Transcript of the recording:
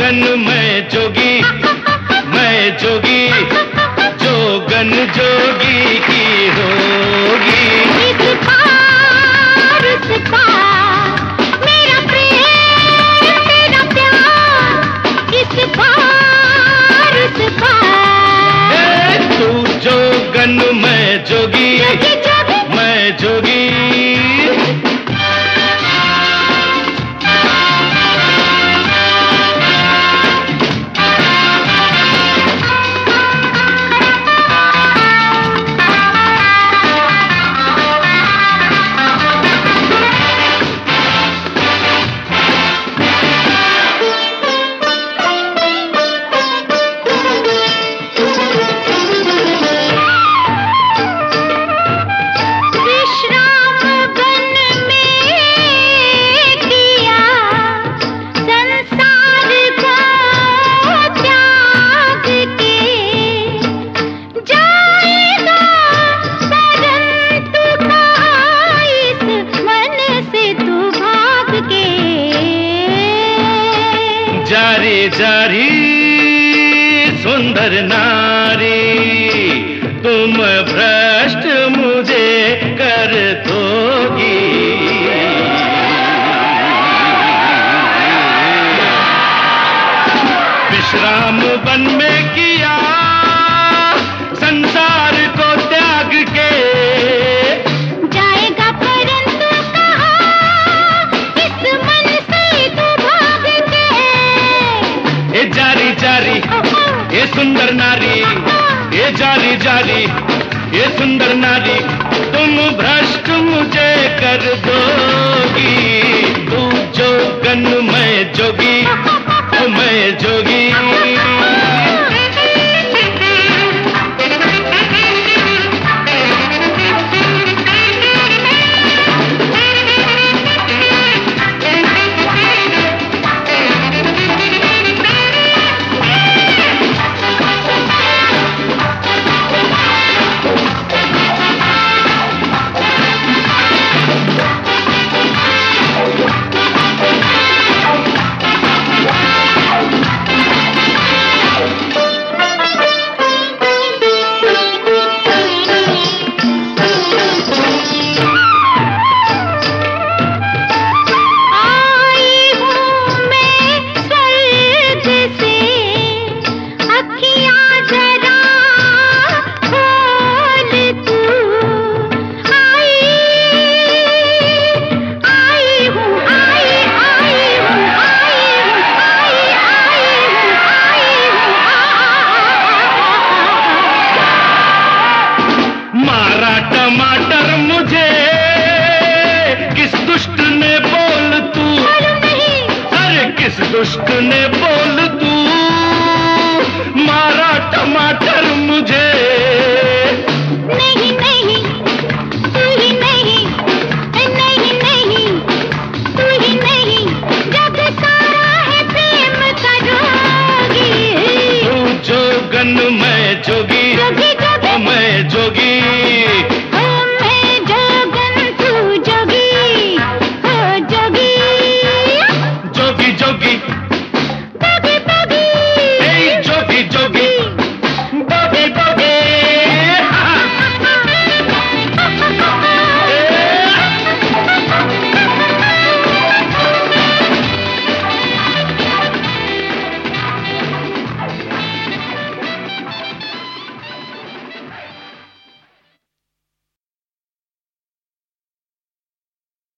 जोगन मैं जोगी, मैं जोगी, जोगन जोगी की होगी। इस पार उस पार मेरा प्रेम तेरा प्यार, इस पार उस पार। तू जोगन मैं जोगी, जोगी जोगी मैं जोगी। जारी जारी सुंदर नारी, तुम भ्रष्ट मुझे कर दोगी। विश्राम वन में किया संसार को त्याग के, जाएगा परंतु कहाँ इस मन से तू भाग के। ये जारी जारी ये सुंदर नारी, ये जारी जारी ये सुंदर नारी, तुम भ्रष्ट मुझे कर दोगी। तू जोगन मैं जोगी, मैं जोगी। टमाटर मुझे किस दुष्ट ने बोल तू, अरे किस दुष्ट ने बोल तू मारा टमाटर मुझे। नहीं नहीं